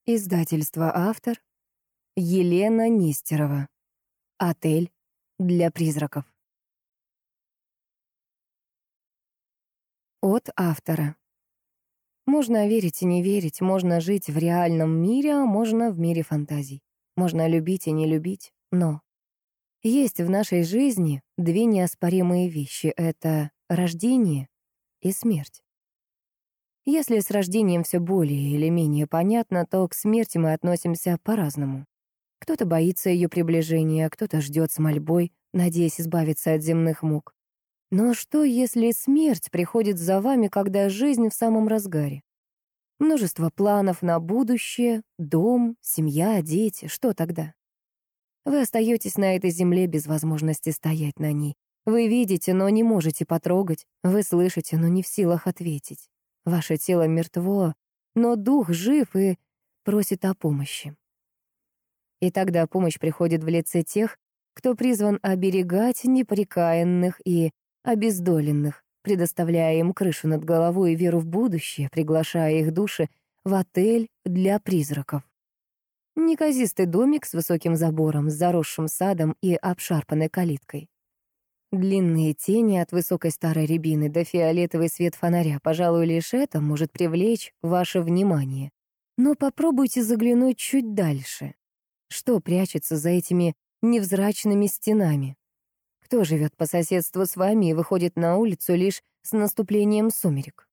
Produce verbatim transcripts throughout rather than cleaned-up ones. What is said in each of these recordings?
Издательство «Автор», Елена Нестерова. Отель для призраков. От автора. Можно верить и не верить, можно жить в реальном мире, а можно в мире фантазий. Можно любить и не любить, но есть в нашей жизни две неоспоримые вещи — это рождение и смерть. Если с рождением все более или менее понятно, то к смерти мы относимся по-разному. Кто-то боится ее приближения, кто-то ждет с мольбой, надеясь избавиться от земных мук. Но что, если смерть приходит за вами, когда жизнь в самом разгаре? Множество планов на будущее, дом, семья, дети. Что тогда? Вы остаетесь на этой земле без возможности стоять на ней. Вы видите, но не можете потрогать. Вы слышите, но не в силах ответить. Ваше тело мертво, но дух жив и просит о помощи. И тогда помощь приходит в лице тех, кто призван оберегать непрекаянных и обездоленных, предоставляя им крышу над головой и веру в будущее, приглашая их души в отель для призраков. Неказистый домик с высоким забором, с заросшим садом и обшарпанной калиткой. Длинные тени от высокой старой рябины до фиолетовый свет фонаря, пожалуй, лишь это может привлечь ваше внимание. Но попробуйте заглянуть чуть дальше. Что прячется за этими невзрачными стенами? Кто живет по соседству с вами и выходит на улицу лишь с наступлением сумерек?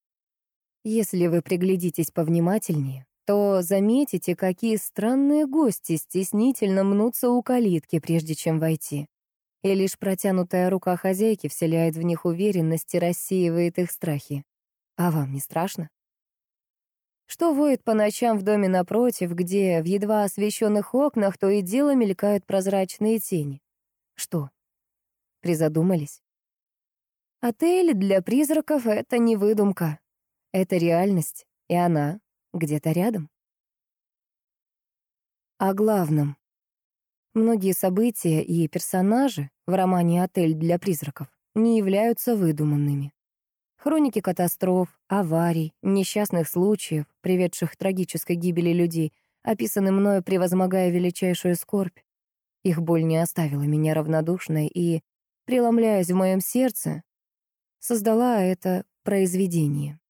Если вы приглядитесь повнимательнее, то заметите, какие странные гости стеснительно мнутся у калитки, прежде чем войти. И лишь протянутая рука хозяйки вселяет в них уверенность и рассеивает их страхи. А вам не страшно? Что воет по ночам в доме напротив, где в едва освещенных окнах то и дело мелькают прозрачные тени? Что? Призадумались? Отель для призраков — это не выдумка. Это реальность, и она где-то рядом. О главном. Многие события и персонажи в романе «Отель для призраков» не являются выдуманными. Хроники катастроф, аварий, несчастных случаев, приведших к трагической гибели людей, описаны мною, превозмогая величайшую скорбь. Их боль не оставила меня равнодушной и, преломляясь в моем сердце, создала это произведение.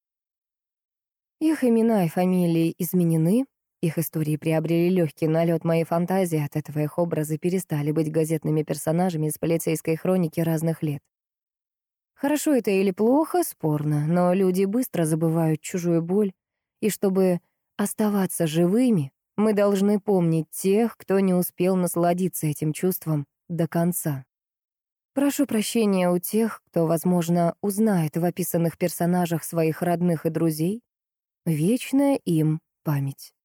Их имена и фамилии изменены, их истории приобрели легкий налет моей фантазии, от этого их образы перестали быть газетными персонажами из полицейской хроники разных лет. Хорошо это или плохо, спорно, но люди быстро забывают чужую боль, и чтобы оставаться живыми, мы должны помнить тех, кто не успел насладиться этим чувством до конца. Прошу прощения у тех, кто, возможно, узнает в описанных персонажах своих родных и друзей. Вечная им память.